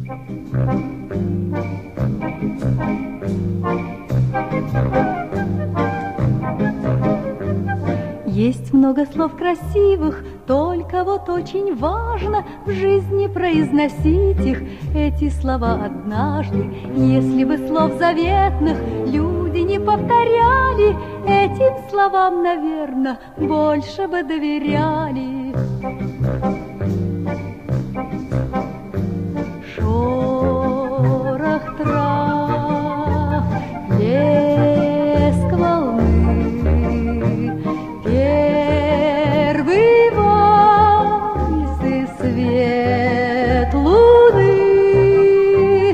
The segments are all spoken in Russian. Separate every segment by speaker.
Speaker 1: Есть много слов красивых, только вот очень важно в жизни произносить их, эти слова однажды. Если бы слов заветных люди не повторяли, этим словам, наверное, больше бы доверяли. Шорох трав, плеск волны, первый вальс и свет луны,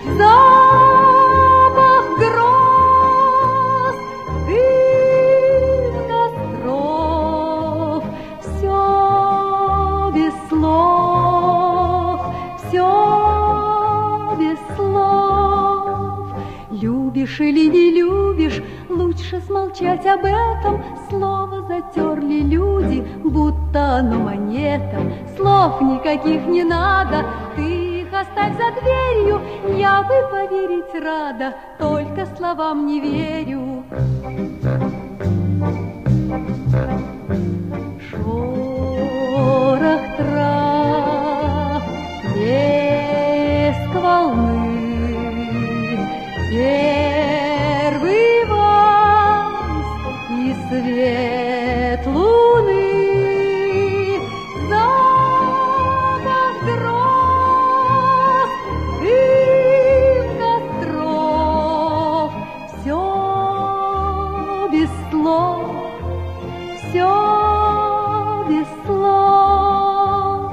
Speaker 1: запах гроз, дым костров, все без слов, все без слов. Любишь или не любишь, лучше смолчать об этом. Слово затерли люди, будто оно монета. Слов никаких не надо, ты их оставь за дверью. Я бы поверить рада, только словам не верю. Шорох трав, плеск волны, первый вальс и свет луны, запах гроз, дым костров, все без слов, все без слов.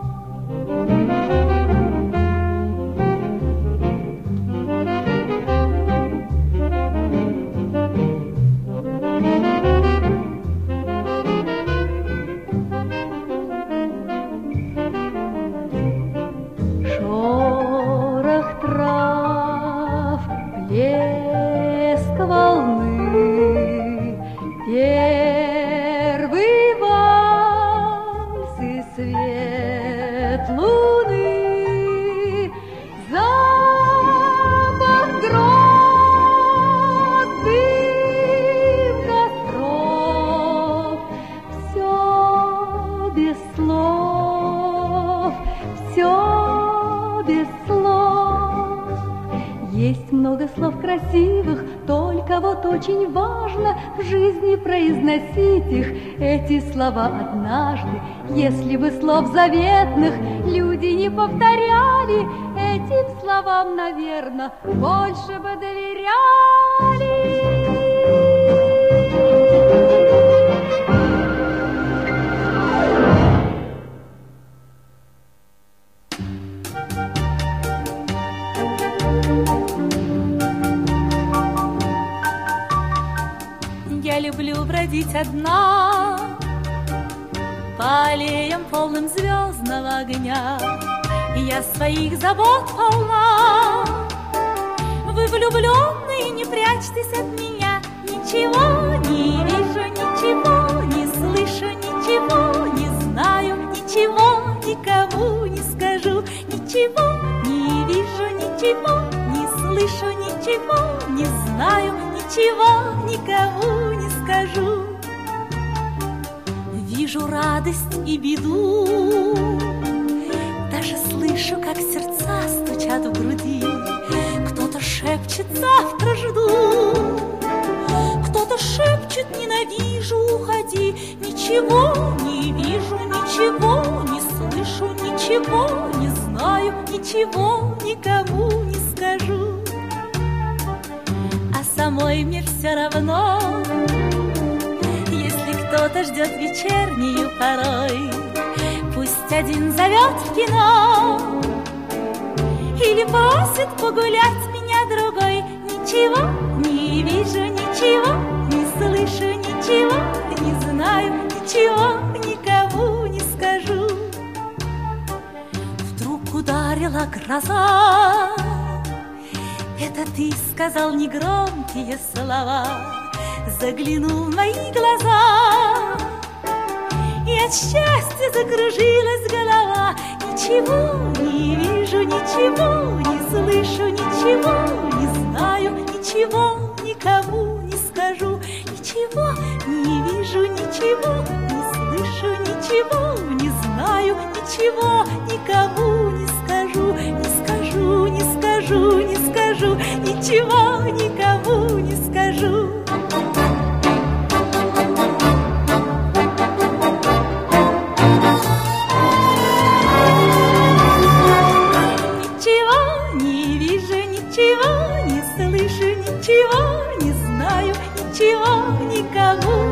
Speaker 1: Шорох трав, плеск волны, первый вальс и свет луны, запах гроз, дым костров, все без слов, все без слов. Есть много слов красивых, только вот очень важно в жизни произносить их, эти слова однажды. Если бы слов заветных люди не повторяли, этим словам, наверное, больше бы доверяли.
Speaker 2: Я люблю бродить одна по аллеям, полным звездного огня. Я своих забот полна. Вы, влюбленные, не прячьтесь от меня. Ничего не вижу, ничего не слышу, ничего не знаю, ничего никому не скажу. Ничего не вижу, ничего не слышу, ничего не знаю, ничего никому не скажу. Вижу радость и беду, даже слышу, как сердца стучат в груди. Кто-то шепчет: завтра жду, кто-то шепчет: ненавижу, уходи. Ничего не вижу, ничего не слышу, ничего не знаю, ничего никому не скажу. А самой мне все равно, если кто-то ждет вечернюю порой. Пусть один зовет в кино или просит погулять меня другой. Ничего не вижу, ничего не слышу, ничего не знаю, ничего никому не скажу. Вдруг ударила гроза, это ты сказал негромкие слова, заглянул в мои глаза, и от счастья закружилась голова. Ничего не вижу, ничего не слышу, ничего не знаю, ничего никому не скажу, ничего не вижу, ничего не слышу, ничего не знаю, ничего никому не скажу, не скажу, не скажу, не скажу, ничего никому не скажу. Ничего не слышу, ничего не знаю, ничего никому